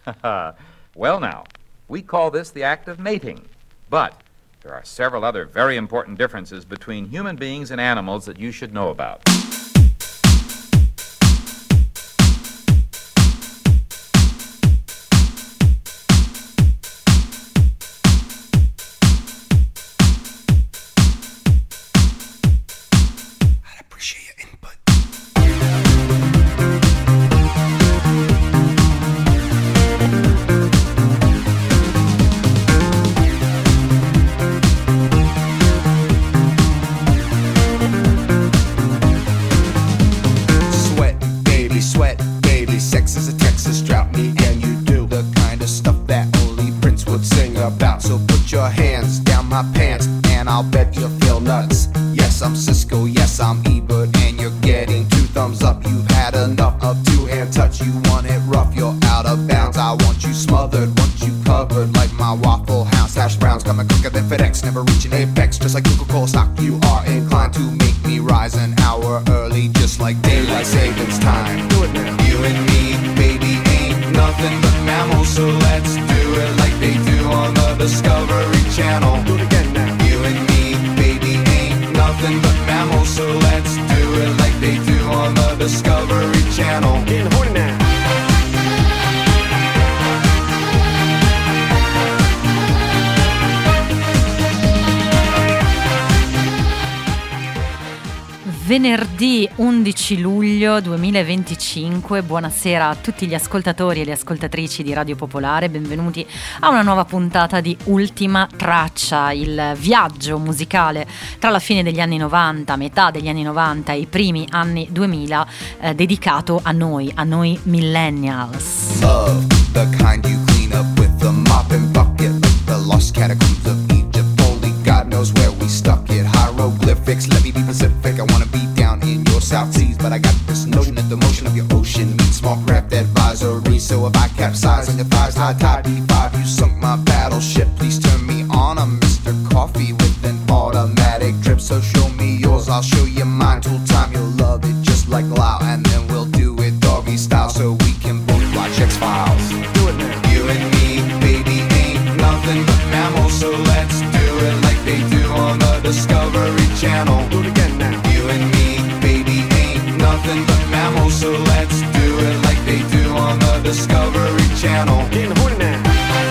Well, now, we call this the act of mating. But there are several other very important differences between human beings and animals that you should know about. Venerdì 11 luglio 2025, buonasera a tutti gli ascoltatori e le ascoltatrici di Radio Popolare, benvenuti a una nuova puntata di Ultima Traccia, il viaggio musicale tra la fine degli anni 90, metà degli anni 90 e i primi anni 2000, dedicato a noi millennials. Love, the kind you clean up with the mop and bucket, like the lost catacombs of Egypt. Only God knows where we stuck it. Hieroglyphics, let me be Pacific. I wanna be down in your South Seas, but I got this notion that the motion of your ocean means small craft advisory. So if I capsize on your thighs, high tide B5, you sunk my battleship. Please turn me on. I'm Mr. Coffee with an automatic drip. So show me yours, I'll show you mine. Tool time, you'll love it just like Lao, and then we'll do it doggy style so we can both watch X-Files. Do it now. You and me, baby, ain't nothing but mammals, so let's do it like they do on the Discovery Channel. Do it again now. You and me, baby, ain't nothing but mammals, so let's do it like they do on the Discovery Channel. Getting horny now.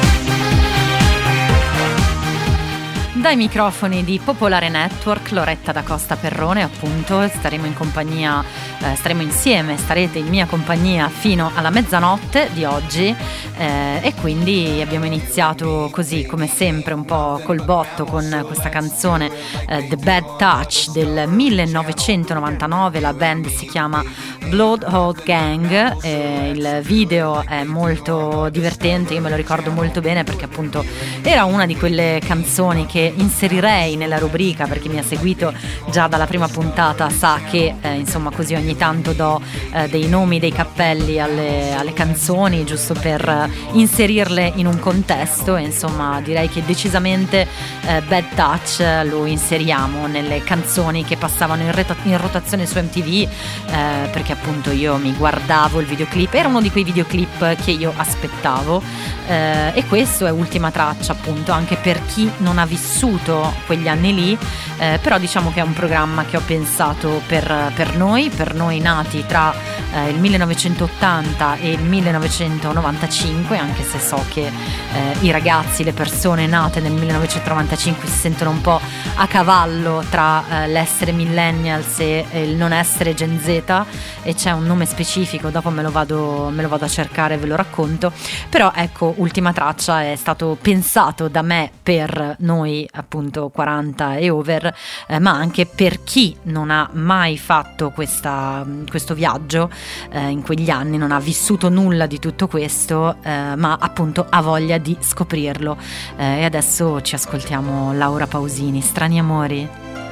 Dai microfoni di Popolare Network, Loretta da Costa Perrone, appunto, staremo insieme, starete in mia compagnia fino alla mezzanotte di oggi, e quindi abbiamo iniziato così, come sempre, un po' col botto con questa canzone The Bad Touch del 1999, la band si chiama Bloodhound Gang, il video è molto divertente, io me lo ricordo molto bene perché appunto era una di quelle canzoni che inserirei nella rubrica, perché mi ha seguito già dalla prima puntata sa che insomma così ogni tanto do dei nomi, dei cappelli alle canzoni, giusto per inserirle in un contesto, e insomma direi che decisamente Bad Touch lo inseriamo nelle canzoni che passavano in rotazione su MTV, perché appunto io mi guardavo il videoclip, era uno di quei videoclip che io aspettavo, e questo è Ultima Traccia, appunto, anche per chi non ha vissuto quegli anni lì, però diciamo che è un programma che ho pensato per noi nati tra il 1980 e il 1995, anche se so che i ragazzi, le persone nate nel 1995 si sentono un po' a cavallo tra l'essere millennials e il non essere Gen Z, e c'è un nome specifico, dopo me lo vado a cercare e ve lo racconto, però ecco, Ultima Traccia è stato pensato da me per noi appunto 40 e over, ma anche per chi non ha mai fatto questo viaggio in quegli anni, non ha vissuto nulla di tutto questo, ma appunto ha voglia di scoprirlo, e adesso ci ascoltiamo Laura Pausini, Strani Amori.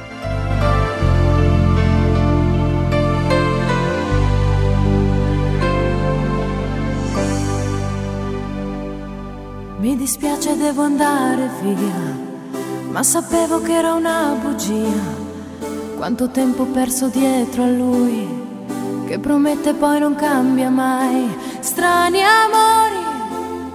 Mi dispiace, devo andare via, ma sapevo che era una bugia. Quanto tempo perso dietro a lui, che promette poi non cambia mai. Strani amori,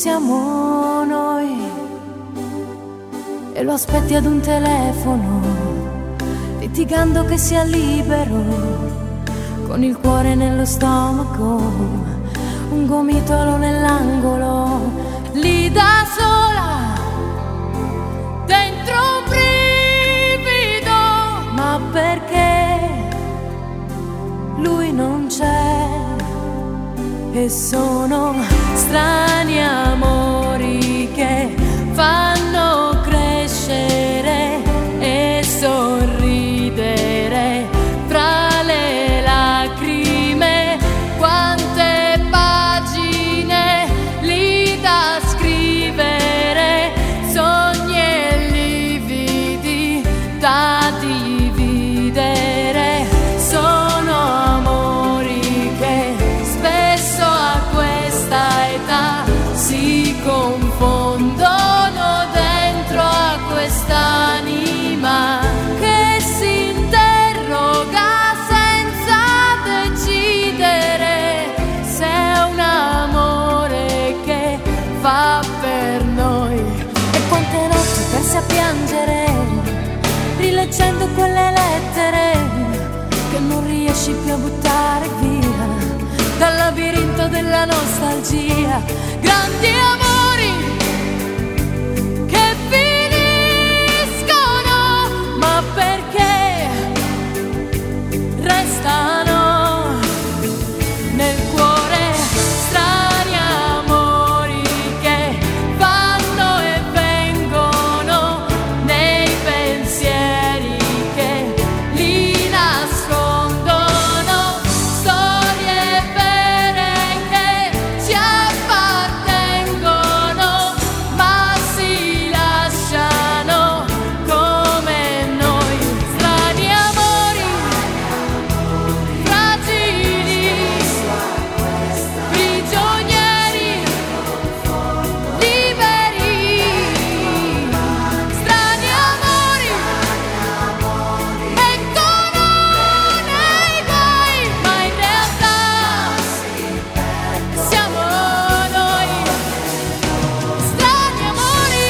siamo noi, e lo aspetti ad un telefono, litigando che sia libero, con il cuore nello stomaco, un gomitolo nell'angolo, lì da sola, dentro un brivido, ma perché lui non c'è, e sono strani amori che fanno crescere e sorridere fra le lacrime, quante pagine lì da scrivere, sogni e lividi da dividere, sono amori che spesso a questa età si confondono dentro a quest'anima che si interroga senza decidere se è un amore che fa per noi. E quante notti persi a piangere, rileggendo quelle lettere che non riesci più a buttare via dal labirinto della nostalgia. Grandi amori che finiscono, ma perché restano nel cuore, strani amori che vanno e vengono nei pensieri che li nascondono, storie vere che ci appartengono, ma si lasciano come noi, strani amori fragili, prigionieri liberi, strani amori mettono nei guai, ma in realtà siamo noi, strani amori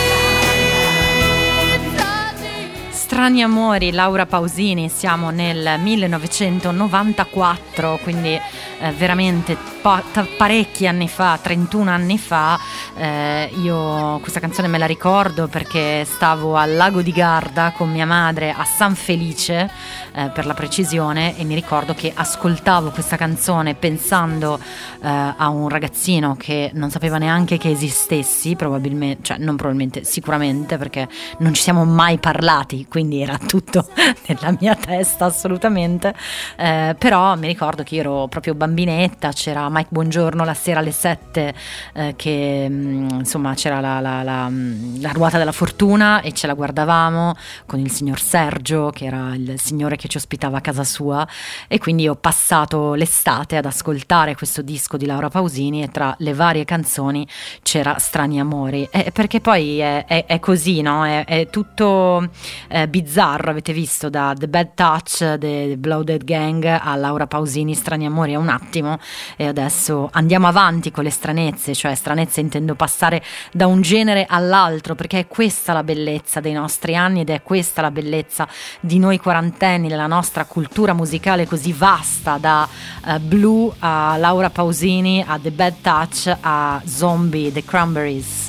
fragili. Strani amori, Laura Pausini, siamo nel 1994, quindi veramente parecchi anni fa, 31 anni fa. Io questa canzone me la ricordo perché stavo al lago di Garda con mia madre a San Felice, per la precisione, e mi ricordo che ascoltavo questa canzone pensando a un ragazzino che non sapeva neanche che esistessi, probabilmente, cioè non probabilmente, sicuramente, perché non ci siamo mai parlati, quindi era tutto nella mia testa assolutamente. Però mi ricordo che io ero proprio bambinetta, c'era Mike Buongiorno la sera alle 7, che insomma c'era la ruota della fortuna e ce la guardavamo con il signor Sergio, che era il signore che ci ospitava a casa sua, e quindi ho passato l'estate ad ascoltare questo disco di Laura Pausini, e tra le varie canzoni c'era Strani amori, perché poi è così, no? È tutto bizzarro, avete visto, da The Bad Touch, The Blooded Gang, a Laura Pausini, Strani amori a un attimo, e adesso andiamo avanti con le stranezze, cioè stranezze intendo passare da un genere all'altro, perché è questa la bellezza dei nostri anni ed è questa la bellezza di noi quarantenni, della nostra cultura musicale così vasta, da Blue a Laura Pausini, a The Bad Touch, a Zombie, The Cranberries.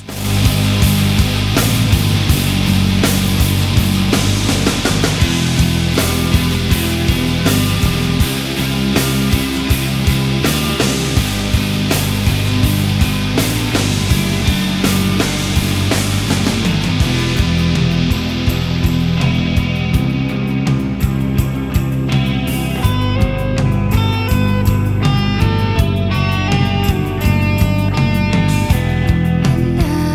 And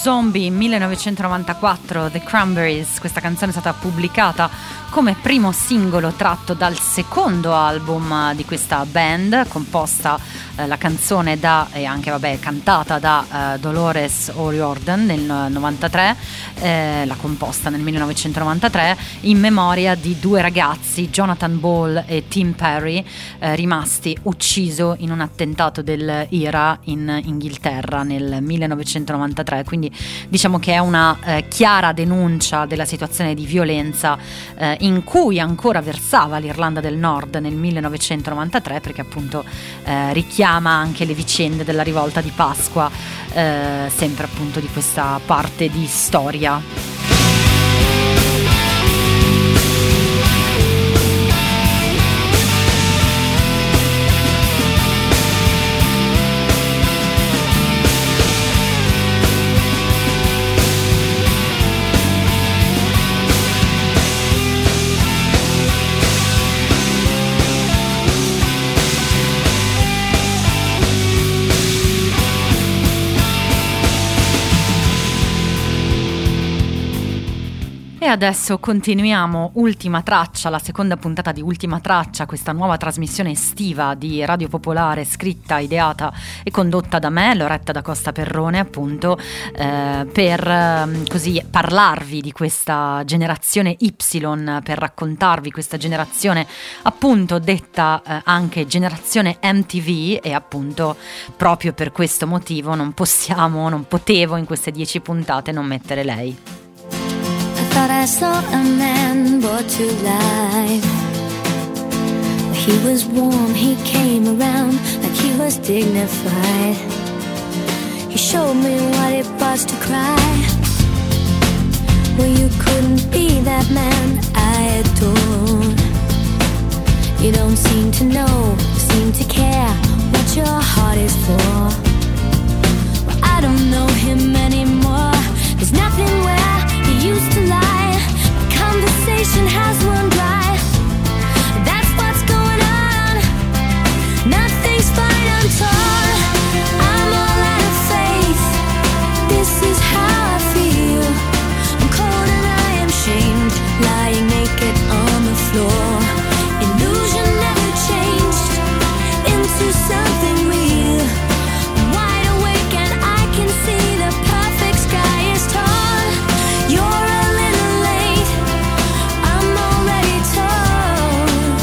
Zombie 1994, The Cranberries. Questa canzone è stata pubblicata come primo singolo tratto dal secondo album di questa band, composta la canzone da e anche cantata da Dolores O'Riordan nel 93, l'ha composta nel 1993 in memoria di due ragazzi, Jonathan Ball e Tim Perry, rimasti uccisi in un attentato dell'IRA in Inghilterra nel 1993. Quindi diciamo che è una chiara denuncia della situazione di violenza in cui ancora versava l'Irlanda del Nord nel 1993, perché appunto richiama anche le vicende della rivolta di Pasqua, sempre appunto di questa parte di storia. E adesso continuiamo Ultima Traccia, la seconda puntata di Ultima Traccia, questa nuova trasmissione estiva di Radio Popolare, scritta, ideata e condotta da me, Loretta da Costa Perrone, appunto, per così parlarvi di questa generazione Y, per raccontarvi questa generazione appunto detta anche generazione MTV, e appunto proprio per questo motivo non potevo in queste 10 puntate non mettere lei. Thought I saw a man brought to life. He was warm, he came around like he was dignified. He showed me what it was to cry. Well, you couldn't be that man I adored. You don't seem to know, seem to care what your heart is for. Well, I don't know him anymore. There's nothing where he used to lie. The conversation has run dry. That's what's going on. Nothing's fine, I'm torn. I'm all out of faith. This is how I feel. I'm cold and I am shamed, lying naked on the floor. Illusion never changed into something real. I'm wide awake and I can see the perfect sky is tall. You're a little late, I'm already told.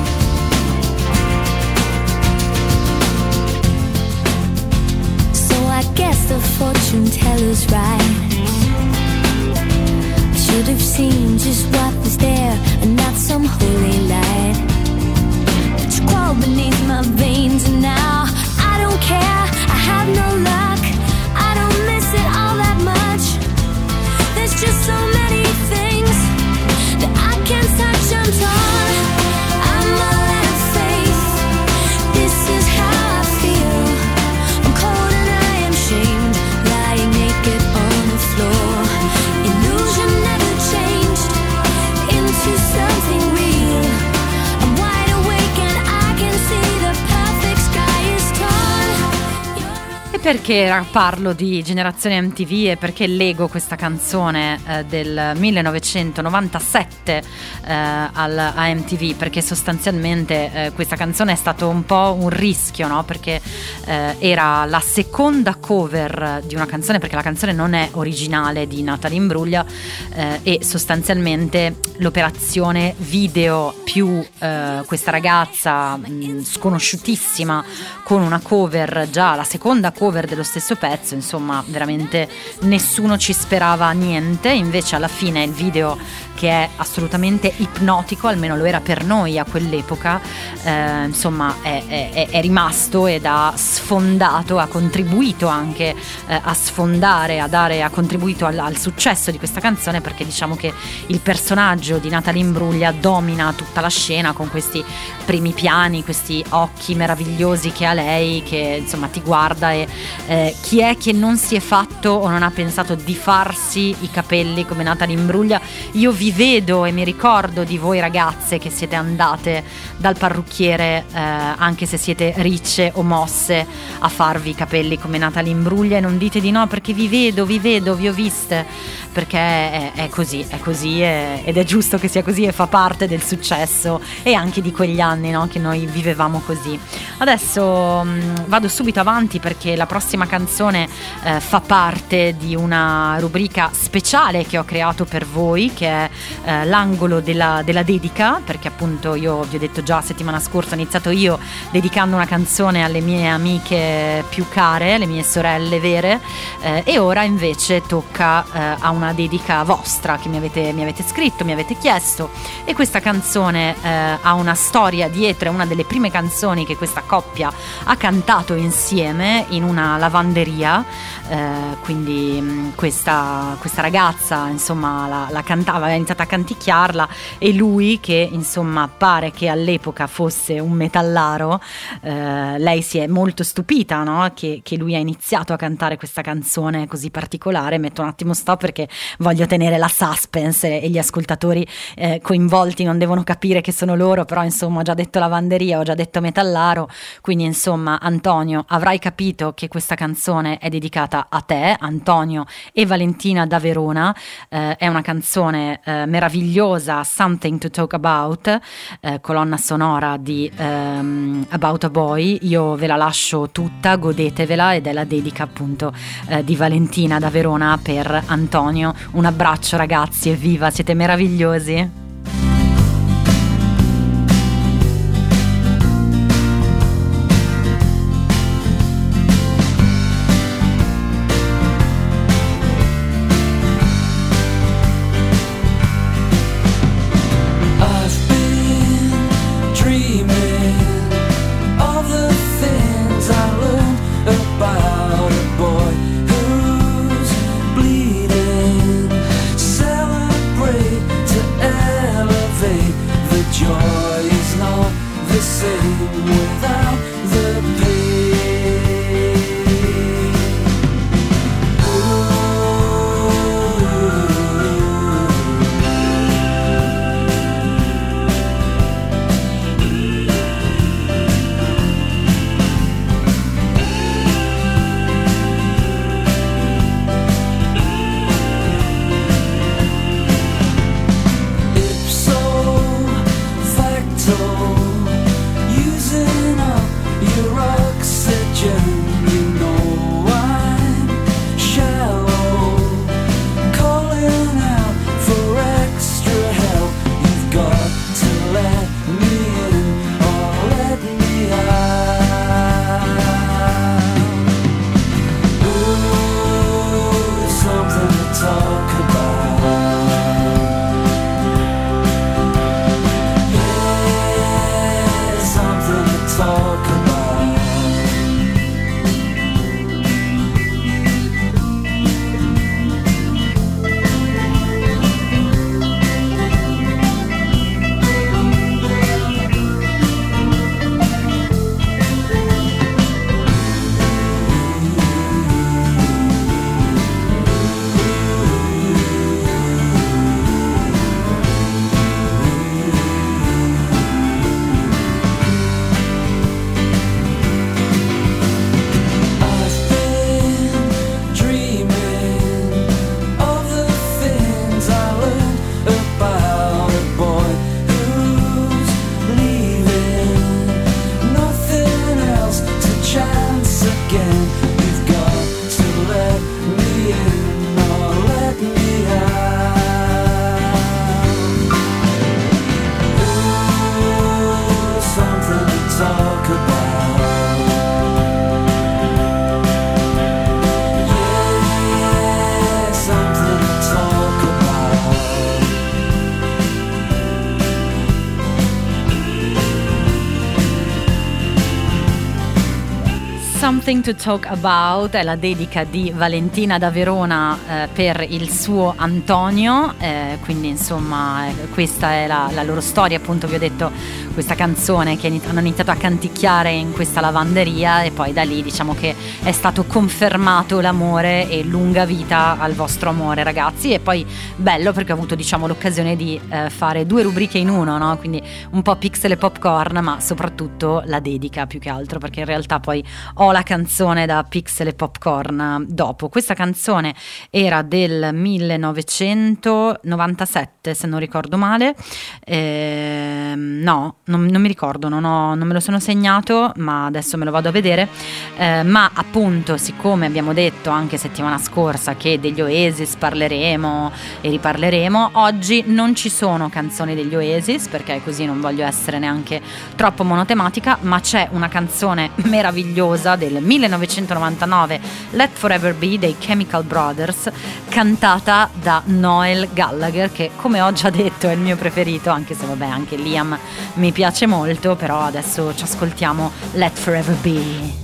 So I guess the fortune teller's right. I should have seen just what was there and not some holy light. But you crawl beneath my veins and now I don't care, I have no luck. I don't miss it all that much. There's just so many things that I can't touch. I'm torn, I'm all out of faith. This is how I feel. I'm cold and I am shamed, lying naked on the floor. Illusion never changed into something real. I'm wide awake and I can see the perfect sky is torn. E perché parlo di generazione MTV e perché leggo questa canzone del 1997 a MTV? Perché sostanzialmente questa canzone è stato un po' un rischio, no? Perché era la seconda cover di una canzone, perché la canzone non è originale di Natalie Imbruglia, e sostanzialmente l'operazione video più questa ragazza sconosciutissima con una cover, già la seconda cover dello stesso pezzo, insomma veramente nessuno ci sperava niente. Invece alla fine il video, che è assolutamente ipnotico, almeno lo era per noi a quell'epoca, insomma è rimasto ed ha sfondato, ha contribuito anche a sfondare, ha contribuito al successo di questa canzone, perché diciamo che il personaggio di Natalie Imbruglia domina tutta la scena con questi primi piani, questi occhi meravigliosi che ha lei, che insomma ti guarda e chi è che non si è fatto o non ha pensato di farsi i capelli come Natalie Imbruglia? Io vi vedo e mi ricordo di voi ragazze che siete andate dal parrucchiere, anche se siete ricce o mosse, a farvi i capelli come Natalie Imbruglia, e non dite di no, perché vi vedo, vi ho viste, perché è così ed è giusto che sia così, e fa parte del successo e anche di quegli anni, no, che noi vivevamo così. Adesso vado subito avanti, perché la prossima canzone fa parte di una rubrica speciale che ho creato per voi, che è l'angolo della dedica, perché appunto io vi ho detto già settimana scorsa, ho iniziato io dedicando una canzone alle mie amiche più care, le mie sorelle vere, e ora invece tocca a una dedica vostra che mi avete scritto, mi avete chiesto, e questa canzone ha una storia dietro, è una delle prime canzoni che questa coppia ha cantato insieme in una lavanderia, quindi questa ragazza insomma la cantava, aveva iniziato a canticchiarla, e lui, che insomma pare che all'epoca fosse un metallaro, lei si è molto stupita, no? che lui ha iniziato a cantare questa canzone così particolare. Metto un attimo stop perché voglio tenere la suspense, e gli ascoltatori coinvolti non devono capire che sono loro, però insomma ho già detto lavanderia, ho già detto metallaro, quindi insomma Antonio, avrai capito che questa canzone è dedicata a te, Antonio e Valentina da Verona. È una canzone meravigliosa, Something to Talk About, colonna sonora di About a Boy. Io ve la lascio tutta, godetevela, ed è la dedica appunto di Valentina da Verona per Antonio. Un abbraccio ragazzi, evviva, siete meravigliosi. Something to Talk About è la dedica di Valentina da Verona per il suo Antonio, quindi insomma questa è la loro storia, appunto vi ho detto questa canzone che hanno iniziato a canticchiare in questa lavanderia e poi da lì diciamo che è stato confermato l'amore e lunga vita al vostro amore ragazzi. E poi bello perché ho avuto diciamo l'occasione di fare 2 rubriche in uno, no? Quindi un po' Pixel e Popcorn, ma soprattutto la dedica più che altro, perché in realtà poi ho la canzone da Pixel e Popcorn dopo. Questa canzone era del 1997 se non ricordo male, no, non mi ricordo, non me lo sono segnato, ma adesso me lo vado a vedere, ma appunto siccome abbiamo detto anche settimana scorsa che degli Oasis parleremo e riparleremo, oggi non ci sono canzoni degli Oasis perché così non voglio essere neanche troppo monotematica, ma c'è una canzone meravigliosa del 1999, Let Forever Be dei Chemical Brothers, cantata da Noel Gallagher, che come ho già detto è il mio preferito, anche se vabbè anche Liam mi piace molto, però adesso ci ascoltiamo Let Forever Be.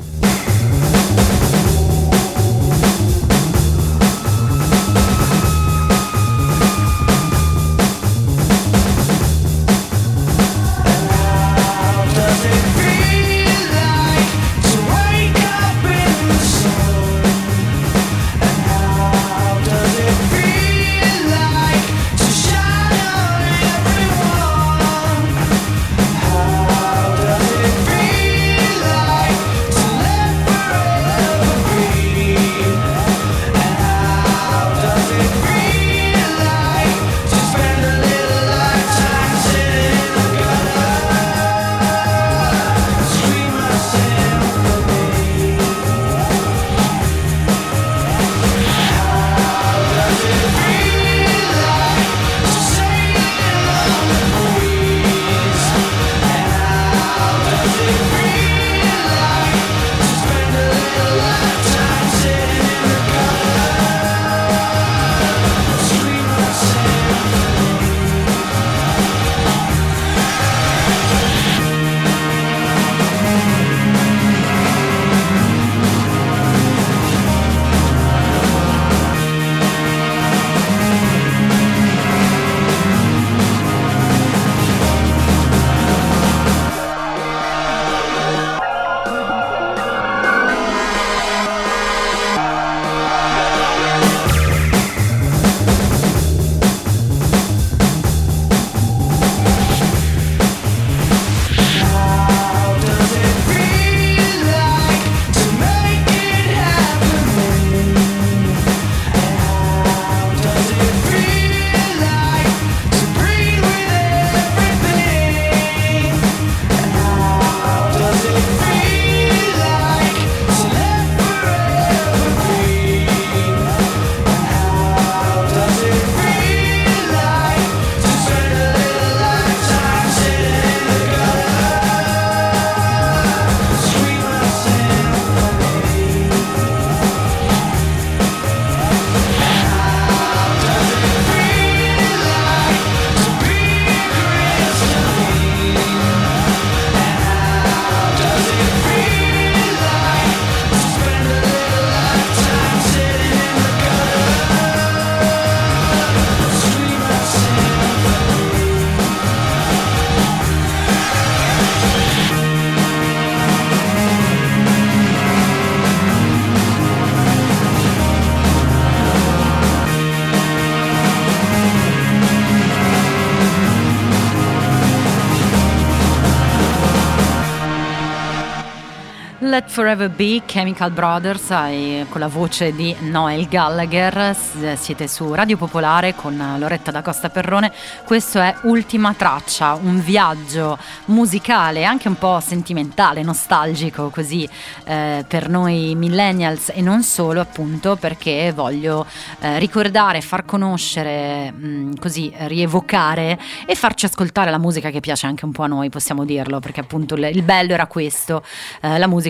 Let Forever Be, Chemical Brothers, con la voce di Noel Gallagher. Siete su Radio Popolare con Loretta da Costa Perrone. Questo è Ultima Traccia, un viaggio musicale anche un po' sentimentale, nostalgico così per noi millennials e non solo, appunto perché voglio ricordare, far conoscere, così rievocare e farci ascoltare la musica che piace anche un po' a noi, possiamo dirlo, perché appunto il bello era questo, la musica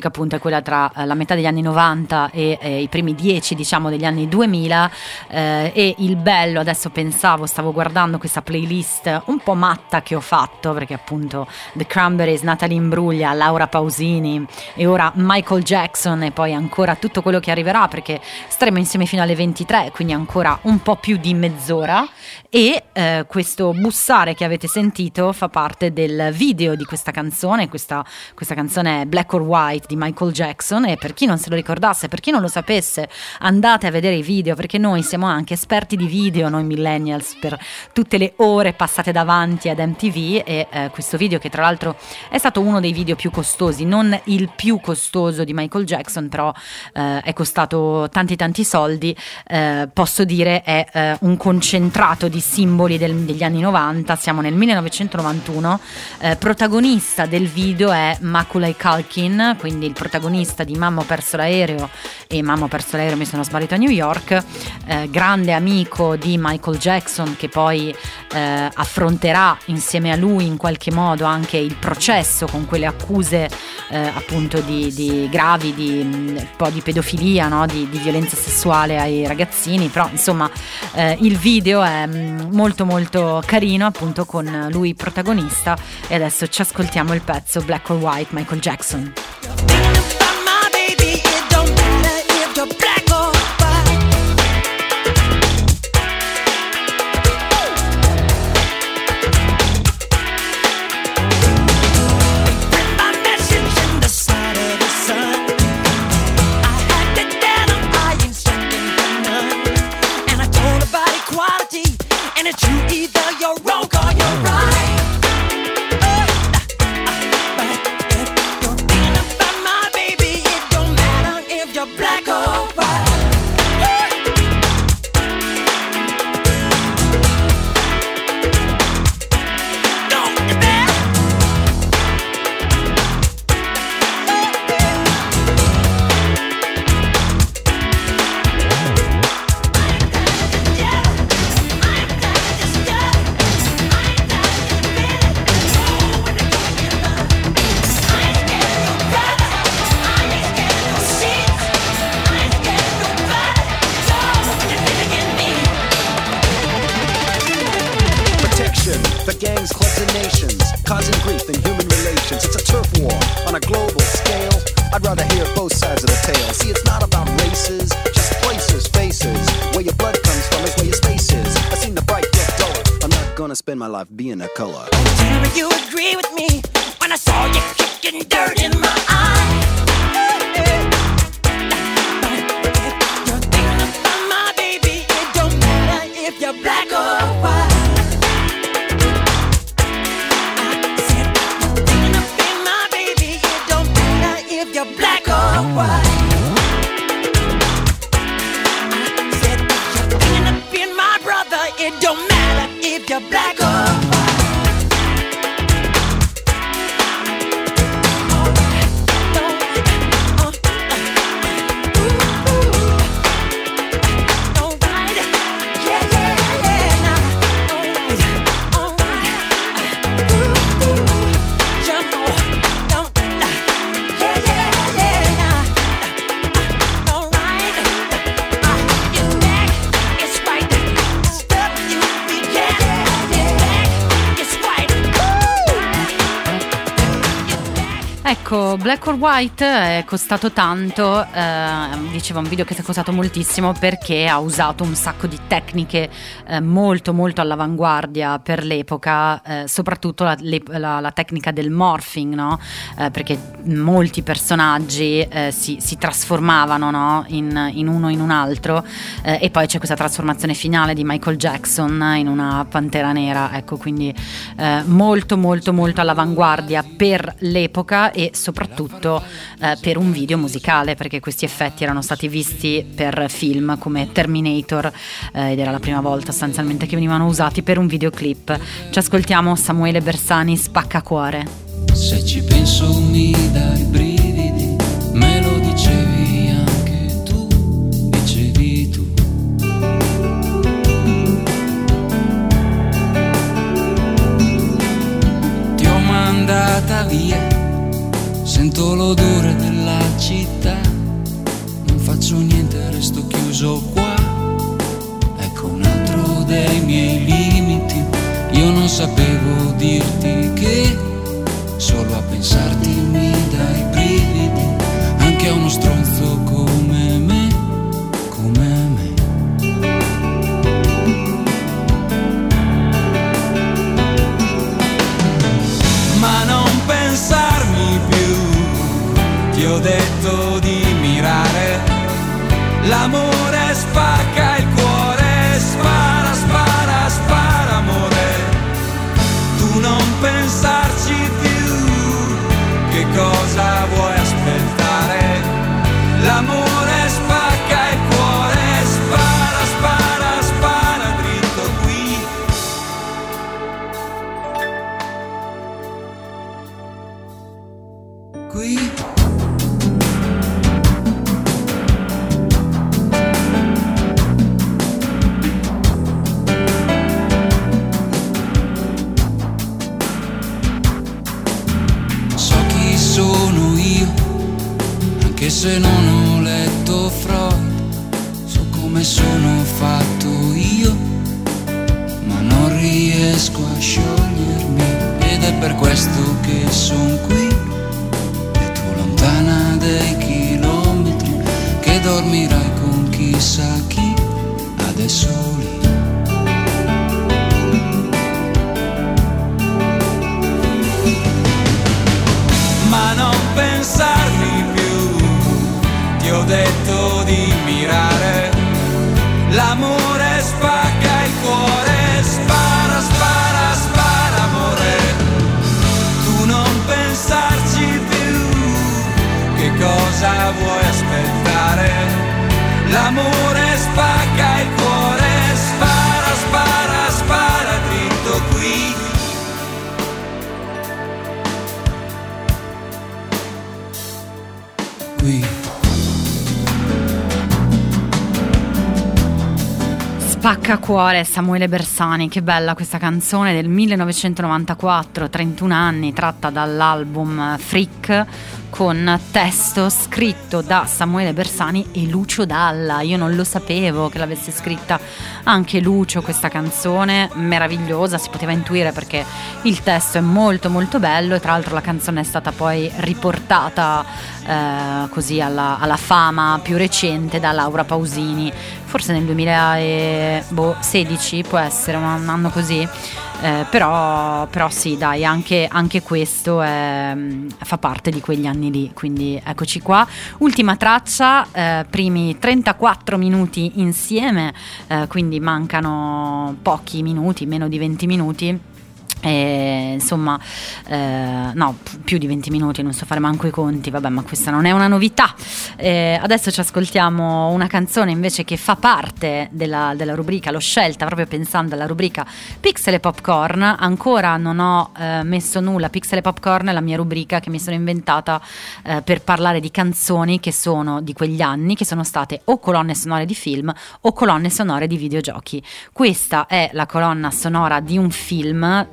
musica appunto è quella tra la metà degli anni 90 e i primi 10 diciamo degli anni 2000, e il bello, adesso stavo guardando questa playlist un po' matta che ho fatto, perché appunto The Cranberries, Natalie Imbruglia, Laura Pausini e ora Michael Jackson, e poi ancora tutto quello che arriverà, perché staremo insieme fino alle 23, quindi ancora un po' più di mezz'ora. E questo bussare che avete sentito fa parte del video di questa canzone. Questa canzone è Black or White di Michael Jackson, e per chi non se lo ricordasse, per chi non lo sapesse, andate a vedere i video, perché noi siamo anche esperti di video, noi millennials, per tutte le ore passate davanti ad MTV. E questo video, che tra l'altro è stato uno dei video più costosi, non il più costoso di Michael Jackson, però è costato tanti soldi, posso dire è un concentrato di simboli degli anni 90. Siamo nel 1991, protagonista del video è Macaulay Culkin, quindi il protagonista di Mamma ho perso l'aereo e Mamma ho perso l'aereo, mi sono sbagliato a New York, grande amico di Michael Jackson, che poi affronterà insieme a lui in qualche modo anche il processo con quelle accuse appunto di gravi, un po' di pedofilia, no? di violenza sessuale ai ragazzini. Però insomma il video è molto molto carino, appunto con lui protagonista, e adesso ci ascoltiamo il pezzo Black or White, Michael Jackson. Spend my life being a color. Tell me you agree with me when I saw you kicking dirt in my eye. You're thinking about my baby. It don't matter if you're black or white. I said you're thinking about my baby. It don't matter if you're black or white. I said you're thinking about my brother. It don't matter if you're black or white. Ecco, Black or White è costato tanto, diceva un video che è costato moltissimo perché ha usato un sacco di tecniche molto molto all'avanguardia per l'epoca, soprattutto la tecnica del morphing, no? Perché molti personaggi si trasformavano, no? in uno in un altro, e poi c'è questa trasformazione finale di Michael Jackson in una pantera nera, ecco, quindi molto molto molto all'avanguardia per l'epoca e soprattutto per un video musicale, perché questi effetti erano stati visti per film come Terminator ed era la prima volta sostanzialmente che venivano usati per un videoclip. Ci ascoltiamo Samuele Bersani, Spaccacuore. Se ci penso mi dai brividi, me lo dicevi anche tu, dicevi tu. Ti ho mandata via, sento sento l'odore della città, non faccio niente, resto chiuso qua. Ecco un altro dei miei limiti, io non sapevo dirti che solo a pensarti mi dai brividi, anche a uno stronzo come me, come me. Ma non pensarmi più, ti ho detto di mirare, l'amore spacca il cuore, spara, spara, spara amore, tu non pensarci più, che cosa vuoi aspettare, l'amore spacca il cuore, spara, spara, spara dritto qui. Qui. So chi sono io, anche se non ho letto Freud, so come sono fatto io, ma non riesco a sciogliermi, ed è per questo che son qui. Lontana dei chilometri, che dormirai con chissà chi, adesso lì. Ma non pensarmi più, ti ho detto di mirare, l'amore spacca il cuore, spara, spara, spara amore, tu non pensarci più, che cosa vuoi aspettare, l'amore spacca il cuore, spara, spara, spara dritto qui. Qui. Spacca cuore, Samuele Bersani, che bella questa canzone del 1994, 31 anni, tratta dall'album Freak, con testo scritto da Samuele Bersani e Lucio Dalla. Io non lo sapevo che l'avesse scritta anche Lucio questa canzone, meravigliosa, si poteva intuire perché il testo è molto molto bello, e tra l'altro la canzone è stata poi riportata così alla fama più recente da Laura Pausini, forse nel 2016, può essere un anno così. Però sì, dai, anche questo fa parte di quegli anni lì, quindi eccoci qua. Ultima traccia, primi 34 minuti insieme, quindi mancano pochi minuti, meno di 20 minuti. Insomma, no, più di 20 minuti, non so fare manco i conti, vabbè, ma questa non è una novità. Adesso ci ascoltiamo una canzone invece che fa parte della rubrica, l'ho scelta proprio pensando alla rubrica Pixel e Popcorn. Ancora non ho messo nulla. Pixel e Popcorn è la mia rubrica che mi sono inventata per parlare di canzoni che sono di quegli anni, che sono state o colonne sonore di film o colonne sonore di videogiochi. Questa è la colonna sonora di un film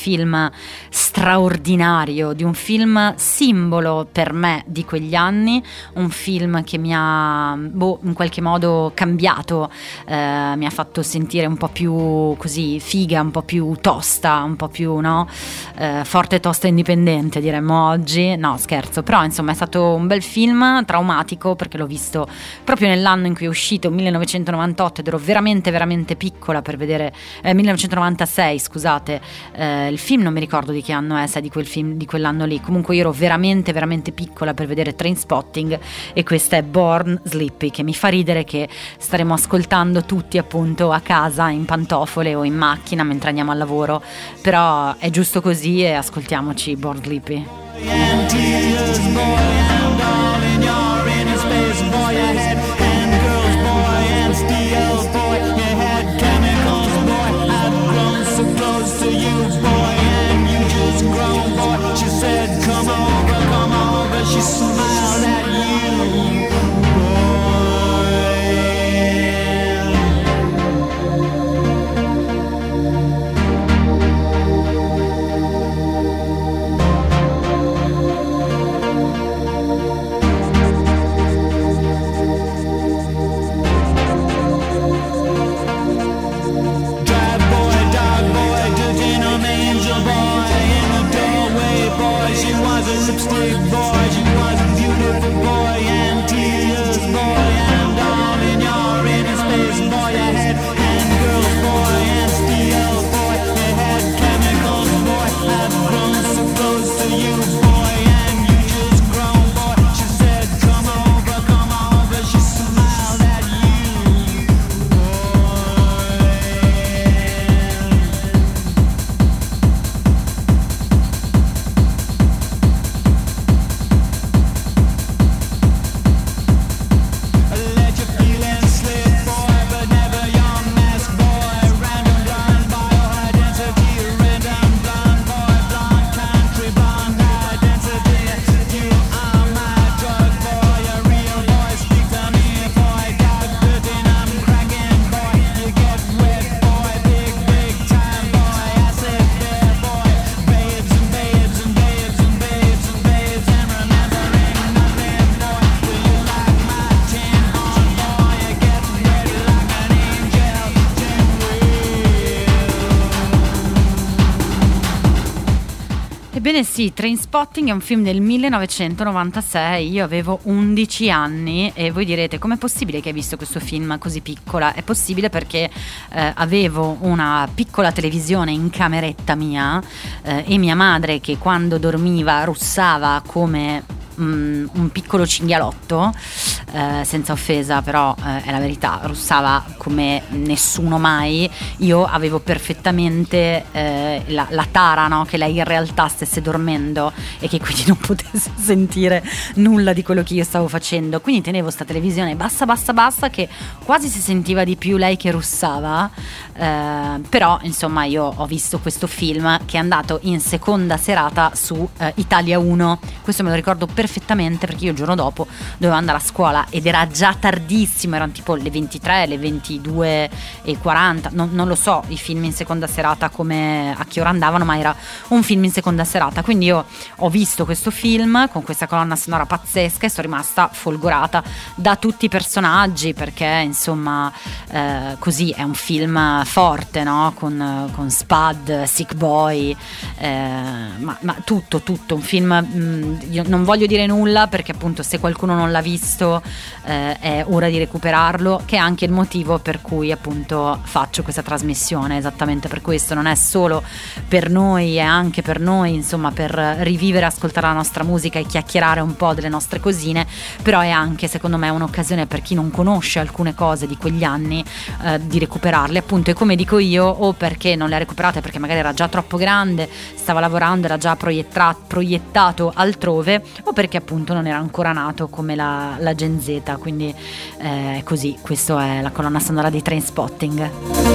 straordinario, di un film simbolo per me di quegli anni, un film che mi ha in qualche modo cambiato, mi ha fatto sentire un po' più così figa, un po' più tosta, un po' più forte, tosta, indipendente diremmo oggi. No, scherzo, però insomma è stato un bel film, traumatico, perché l'ho visto proprio nell'anno in cui è uscito, 1998, ed ero veramente veramente piccola per vedere 1996, scusate. Il film non mi ricordo di che anno è, se è di quel film, di quell'anno lì. Comunque io ero veramente veramente piccola per vedere Trainspotting, e questa è Born Slippy, che mi fa ridere che staremo ascoltando tutti appunto a casa in pantofole o in macchina mentre andiamo al lavoro, però è giusto così, e ascoltiamoci Born Slippy. She smiled at you, boy. Ebbene sì, Trainspotting è un film del 1996, io avevo 11 anni e voi direte com'è possibile che hai visto questo film così piccola? È possibile perché avevo una piccola televisione in cameretta mia e mia madre, che quando dormiva russava come un piccolo cinghialotto, senza offesa, però è la verità, russava come nessuno mai. Io avevo perfettamente la tara, no? Che lei in realtà stesse dormendo e che quindi non potesse sentire nulla di quello che io stavo facendo, quindi tenevo sta televisione bassa che quasi si sentiva di più lei che russava, però insomma io ho visto questo film che è andato in seconda serata su Italia 1. Questo me lo ricordo perfettamente perché io il giorno dopo dovevo andare a scuola ed era già tardissimo, erano tipo le 23, le 22:40, non lo so i film in seconda serata come a che ora andavano, ma era un film in seconda serata, quindi io ho visto questo film con questa colonna sonora pazzesca e sono rimasta folgorata da tutti i personaggi, perché insomma così è un film forte, no? Con Spud, Sick Boy, ma tutto un film, io non voglio dire nulla perché appunto se qualcuno non l'ha visto è ora di recuperarlo, che è anche il motivo per cui appunto faccio questa trasmissione, esattamente per questo. Non è solo per noi, è anche per noi, insomma, per rivivere, ascoltare la nostra musica e chiacchierare un po' delle nostre cosine, però è anche secondo me un'occasione per chi non conosce alcune cose di quegli anni di recuperarle, appunto. E come dico io, o perché non le ha recuperate perché magari era già troppo grande, stava lavorando, era già proiettato altrove, o perché appunto non era ancora nato come la Gen Z, quindi così. Questo è la colonna sonora di Trainspotting.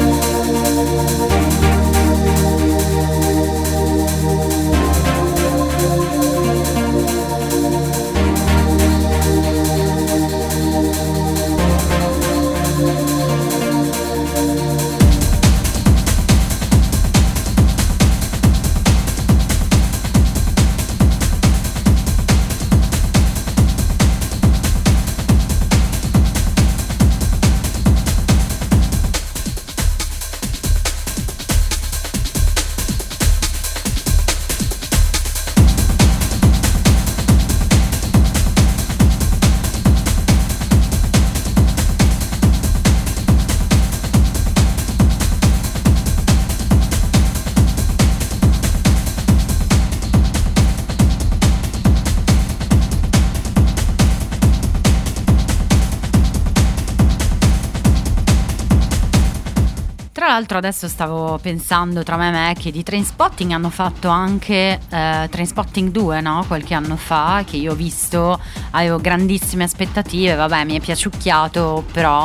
Tra l'altro adesso stavo pensando tra me e me che di Trainspotting hanno fatto anche Trainspotting 2, no? Qualche anno fa, che io ho visto, avevo grandissime aspettative, vabbè, mi è piaciucchiato, però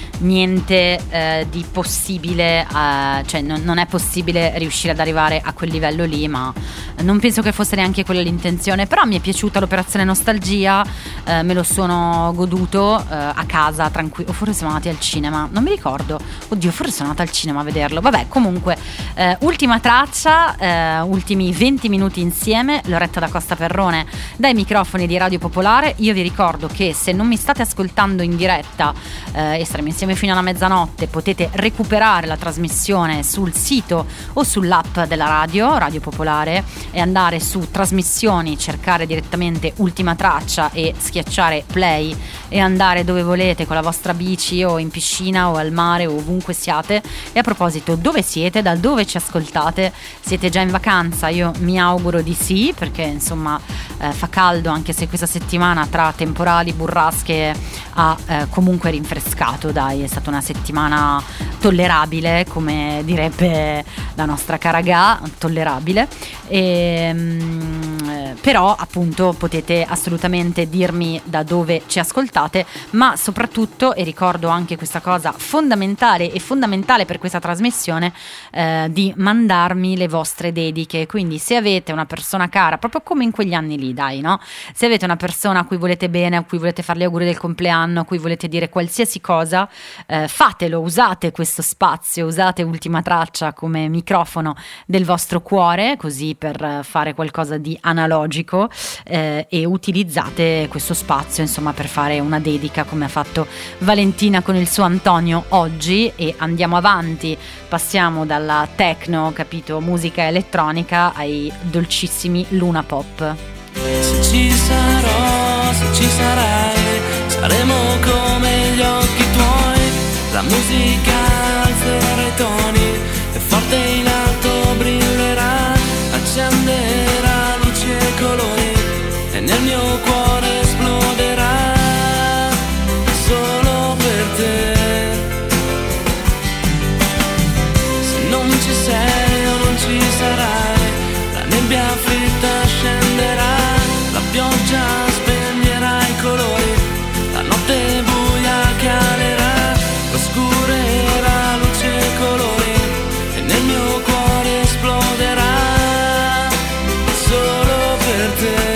niente di possibile, cioè non è possibile riuscire ad arrivare a quel livello lì, ma non penso che fosse neanche quella l'intenzione. Però mi è piaciuta l'operazione nostalgia, me lo sono goduto a casa tranquillo, o forse siamo andati al cinema, non mi ricordo, oddio, forse sono andata al cinema a vederlo, vabbè, comunque ultima traccia, ultimi 20 minuti insieme, Loretta da Costa Perrone dai microfoni di Radio Popolare. Io vi ricordo che se non mi state ascoltando in diretta e staremo insieme fino alla mezzanotte, potete recuperare la trasmissione sul sito o sull'app della Radio Popolare, e andare su trasmissioni, cercare direttamente ultima traccia e schiacciare play e andare dove volete con la vostra bici o in piscina o al mare o ovunque siate. E a proposito, dove siete? Da dove ci ascoltate? Siete già in vacanza? Io mi auguro di sì, perché insomma fa caldo, anche se questa settimana tra temporali, burrasche ha comunque rinfrescato, dai, è stata una settimana tollerabile, come direbbe la nostra cara Ga, tollerabile. Però appunto potete assolutamente dirmi da dove ci ascoltate, ma soprattutto, e ricordo anche questa cosa fondamentale per questa trasmissione, di mandarmi le vostre dediche. Quindi se avete una persona cara, proprio come in quegli anni lì, dai, no? Se avete una persona a cui volete bene, a cui volete fare gli auguri del compleanno, a cui volete dire qualsiasi cosa, fatelo, usate questo spazio, usate ultima traccia come microfono del vostro cuore, così per fare qualcosa di analogico analogico e utilizzate questo spazio insomma per fare una dedica come ha fatto Valentina con il suo Antonio oggi, e andiamo avanti, passiamo dalla techno, capito, musica elettronica, ai dolcissimi Luna Pop. Se ci sarò, se ci sarai, saremo come gli occhi tuoi. La musica alzerà i toni e forte in alto brillerà, accenderà luci e colori e nel mio cuore esploderà solo per te. Se non ci sei o non ci sarai, la nebbia fritta scenderà, la pioggia spegnerà i colori, la notte buia calerà, oscurerà luce e colori e nel mio cuore esploderà solo per te.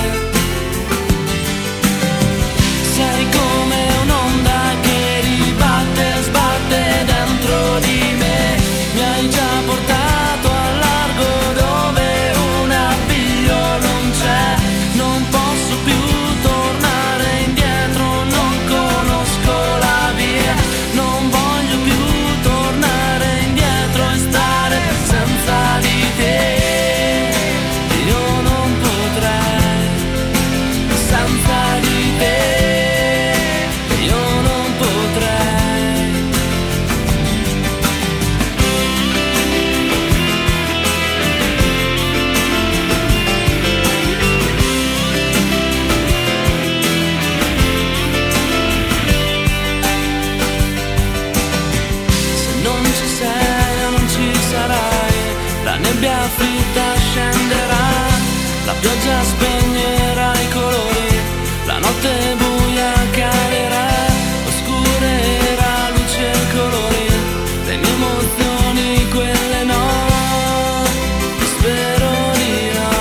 Sei come un'onda che ribatte e sbatte dentro di me, mi hai già portato al largo dove un appiglio non c'è, non posso più tornare indietro, non conosco la via, non voglio più tornare indietro e stare senza di te. Io non potrei senza di te, io non potrei. Se non ci sei o non ci sarai, la nebbia fritta scenderà, la pioggia spegnerà i colori, la notte buia calerà, oscurerà luce e colori, le mie emozioni quelle no, spero di no.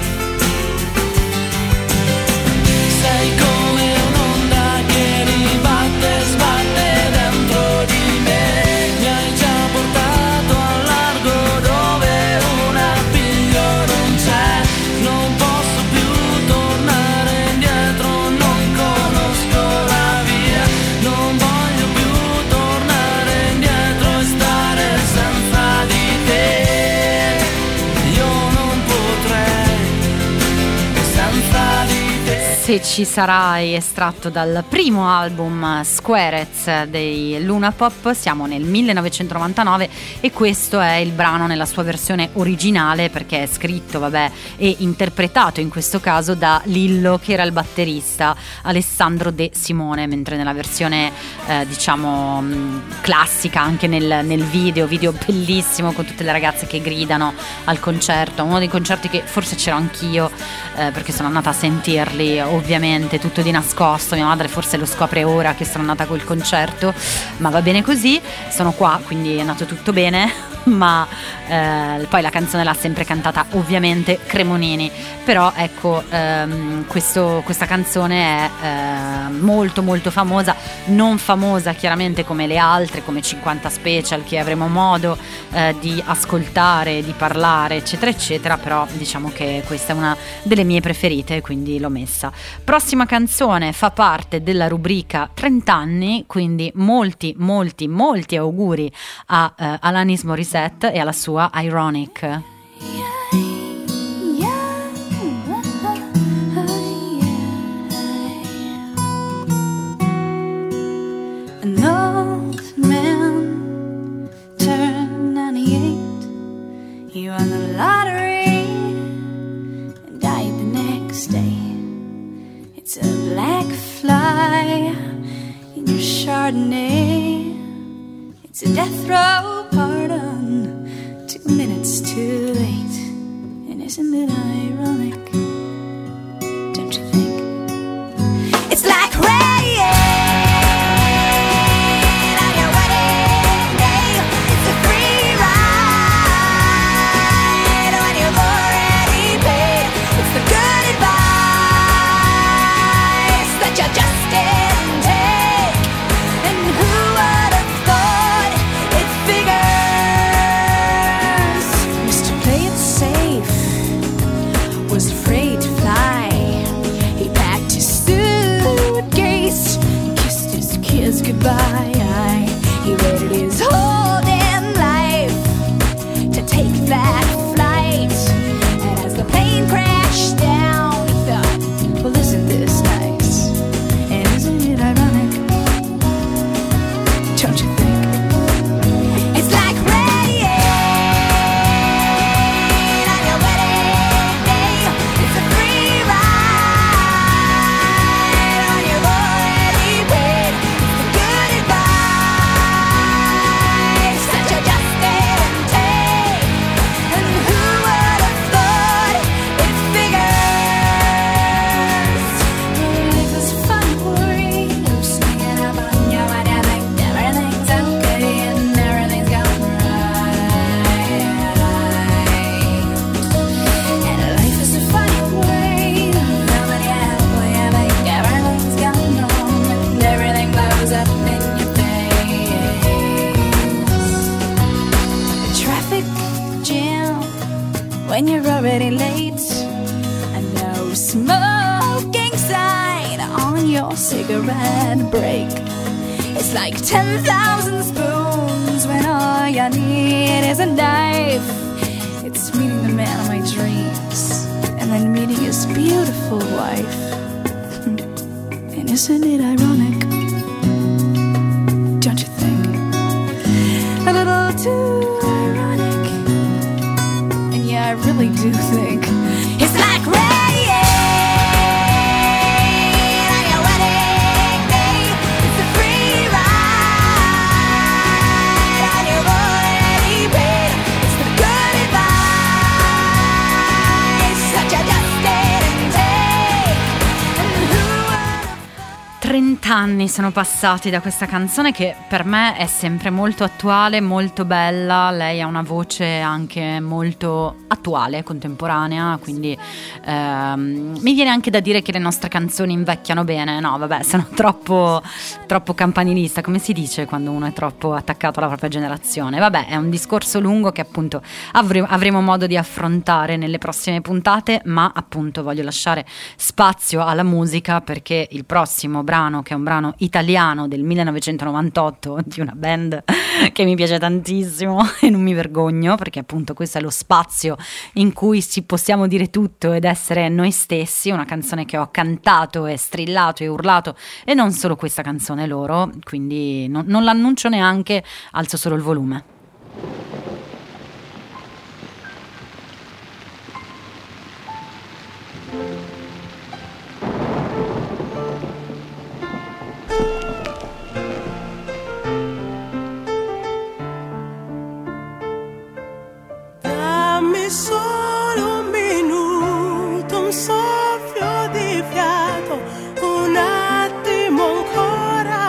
Sei come un'onda che ribatte e sbatte dentro di me, mi hai già portato al largo dove un appiglio non c'è, non posso più tornare indietro, non conosco la via, non voglio più tornare indietro e stare senza di te. Io non potrei senza di te. Se ci sarai, estratto dal primo album Squarez dei Luna Pop, siamo nel 1999 e questo è il brano nella sua versione originale, perché è scritto, e interpretato in questo caso da Lillo, che era il batterista, Alessandro De Simone, mentre nella versione classica, anche nel video bellissimo con tutte le ragazze che gridano al concerto, uno dei concerti che forse c'ero anch'io, perché sono andata a sentirli, ovviamente tutto di nascosto, mia madre forse lo scopre ora che sono andata a quel concerto, ma va bene così, sono qua, quindi è andato tutto bene. Ma poi la canzone l'ha sempre cantata ovviamente Cremonini, però ecco, questa canzone è molto molto famosa, non famosa chiaramente come le altre, come 50 Special, che avremo modo di ascoltare, di parlare eccetera eccetera, però diciamo che questa è una delle mie preferite, quindi l'ho messa. Prossima canzone fa parte della rubrica 30 anni, quindi molti auguri a Alanis Morissette e alla sua Ironic. An old man turned 98. He won the lottery and died the next day. It's a black fly in your Chardonnay. It's a death row pardon, 2 minutes too late. And isn't it ironic? Don't you think? It's like rain on your wedding day. It's a free ride when you've already paid. It's the good advice that you just didn't take. And who would have thought it figures? Mr. Play It Safe was your cigarette break. It's like 10,000 spoons when all you need is a knife. It's meeting the man of my dreams and then meeting his beautiful wife. And isn't it ironic? Don't you think? A little too ironic. And yeah, I really do think it's like rain on your wedding day. It's a free ride on your already paid. It's the good advice that you just didn't take. And who 30 anni sono passati da questa canzone che per me è sempre molto attuale, molto bella. Lei ha una voce anche molto attuale, contemporanea, quindi mi viene anche da dire che le nostre canzoni invecchiano bene. No, vabbè, sono troppo campanilista, come si dice quando uno è troppo attaccato alla propria generazione. Vabbè, è un discorso lungo che appunto avremo modo di affrontare nelle prossime puntate, ma appunto voglio lasciare spazio alla musica, perché il prossimo brano, che è un brano italiano del 1998 di una band che mi piace tantissimo e non mi vergogno, perché appunto questo è lo spazio in cui ci possiamo dire tutto ed essere noi stessi. Una canzone che ho cantato e strillato e urlato, e non solo questa canzone loro, quindi non l'annuncio neanche, alzo solo il volume. Solo un minuto, un soffio di fiato, un attimo ancora.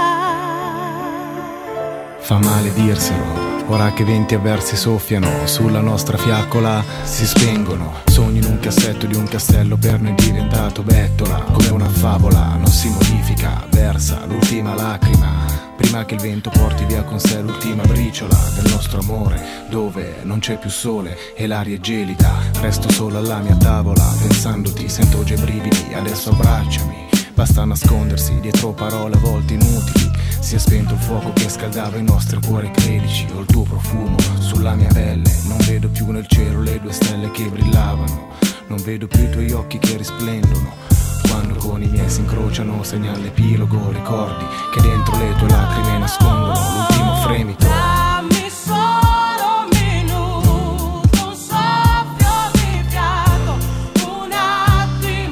Fa male dirselo, ora che venti avversi soffiano sulla nostra fiaccola, si spengono. Sogni in un cassetto di un castello per noi diventato bettola, come una favola, non si modifica, versa l'ultima lacrima prima che il vento porti via con sé l'ultima briciola del nostro amore, dove non c'è più sole e l'aria è gelida. Resto solo alla mia tavola, pensandoti, sento già i brividi, adesso abbracciami. Basta nascondersi dietro parole a volte inutili. Si è spento il fuoco che scaldava i nostri cuori, credici. Ho il tuo profumo sulla mia pelle, non vedo più nel cielo le due stelle che brillavano, non vedo più i tuoi occhi che risplendono. Quando con i miei si incrociano segna l'epilogo, ricordi che dentro le tue lacrime nascondono l'ultimo fremito. Dammi solo un minuto, un soffio di fiato, un attimo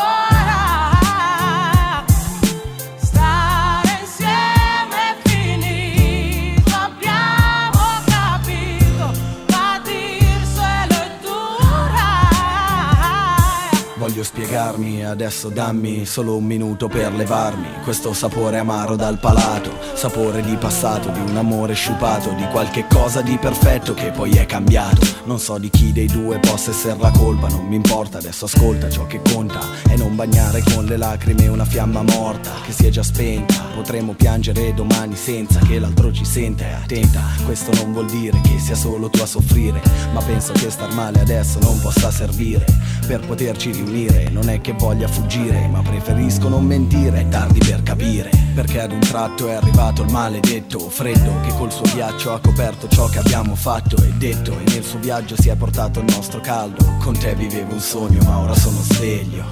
ancora. Stare insieme è finito, abbiamo capito, patirselo è dura. Voglio spiegarmi, adesso dammi solo un minuto per levarmi questo sapore amaro dal palato, sapore di passato, di un amore sciupato, di qualche cosa di perfetto che poi è cambiato. Non so di chi dei due possa essere la colpa, non mi importa, adesso ascolta, ciò che conta è non bagnare con le lacrime una fiamma morta che si è già spenta. Potremmo piangere domani senza che l'altro ci senta, e attenta, questo non vuol dire che sia solo tu a soffrire, ma penso che star male adesso non possa servire per poterci riunire. Non è che voglia fuggire, ma preferisco non mentire, è tardi per capire, perché ad un tratto è arrivato il maledetto freddo che col suo ghiaccio ha coperto ciò che abbiamo fatto e detto, e nel suo viaggio si è portato il nostro caldo. Con te vivevo un sogno, ma ora sono sveglio.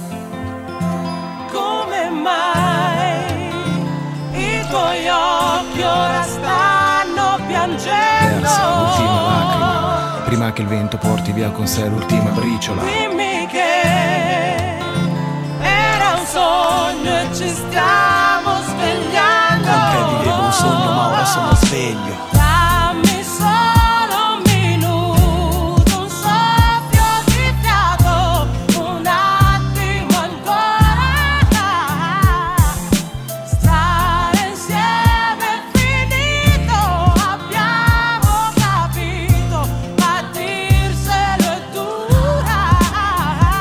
Come mai i tuoi occhi ora stanno piangendo? Versa l'ultima lacrima prima che il vento porti via con sé l'ultima briciola. Dimmi che era un sogno e ci stiamo svegliando. Con te vivevo un sogno, ma ora sono sveglio. Dammi solo un minuto, un soffio di fiato, un attimo ancora. Stare insieme è finito, abbiamo capito, ma dirselo è dura.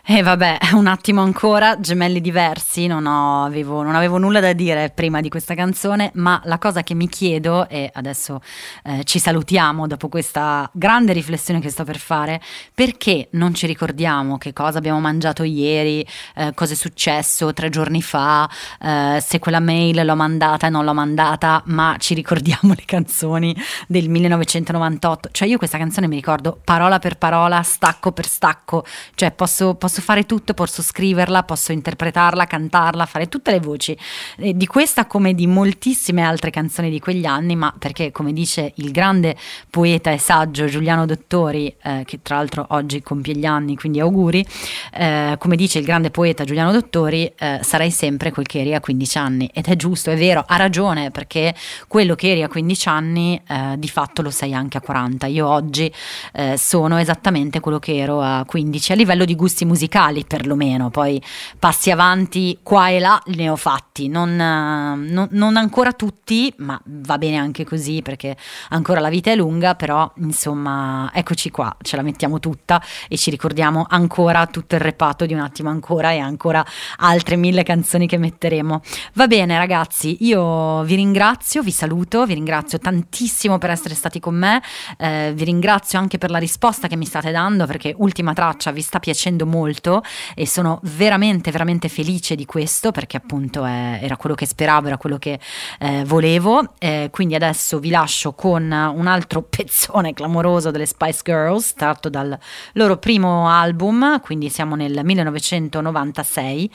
E vabbè, un attimo ancora, gemelli diversi, non avevo nulla da dire prima di questa canzone, ma la cosa che mi chiedo, e adesso ci salutiamo dopo questa grande riflessione che sto per fare, perché non ci ricordiamo che cosa abbiamo mangiato ieri, cosa è successo 3 giorni fa, se quella mail l'ho mandata e non l'ho mandata, ma ci ricordiamo le canzoni del 1998. Cioè io questa canzone mi ricordo parola per parola, stacco per stacco, cioè posso fare tutto, posso scriverla, posso interpretarla, cantarla, fare tutte le voci di questa come di moltissime altre canzoni di quegli anni, ma perché, come dice il grande poeta e saggio Giuliano Dottori, che tra l'altro oggi compie gli anni, quindi auguri, come dice il grande poeta Giuliano Dottori, sarai sempre quel che eri a 15 anni, ed è giusto, è vero, ha ragione, perché quello che eri a 15 anni di fatto lo sei anche a 40. Io oggi sono esattamente quello che ero a 15 a livello di gusti musicali, perlomeno, poi passi avanti qua e là ne ho fatti, non ancora tutti, ma va bene anche così perché ancora la vita è lunga, però insomma eccoci qua, ce la mettiamo tutta e ci ricordiamo ancora tutto il reparto di Un attimo ancora e ancora altre 1000 canzoni che metteremo. Va bene ragazzi, io vi ringrazio, vi saluto, vi ringrazio tantissimo per essere stati con me, vi ringrazio anche per la risposta che mi state dando, perché Ultima Traccia vi sta piacendo molto e sono veramente veramente felice di questo, perché appunto era quello che speravo, era quello che volevo, quindi adesso vi lascio con un altro pezzone clamoroso delle Spice Girls, tratto dal loro primo album, quindi siamo nel 1996,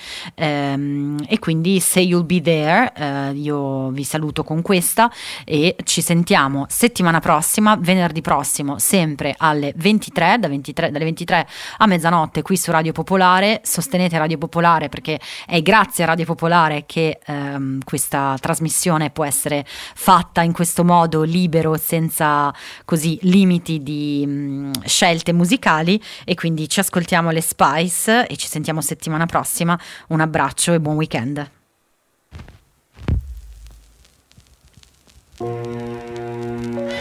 e quindi Say You'll Be There. Io vi saluto con questa e ci sentiamo settimana prossima, venerdì prossimo, sempre alle 23, dalle 23 a mezzanotte qui su Radio Popolare. Sostenete Radio Popolare, perché è grazie a Radio Popolare che questa trasmissione può essere fatta in questo modo libero, senza così limiti di scelte musicali, e quindi ci ascoltiamo le Spice e ci sentiamo settimana prossima. Un abbraccio e buon weekend.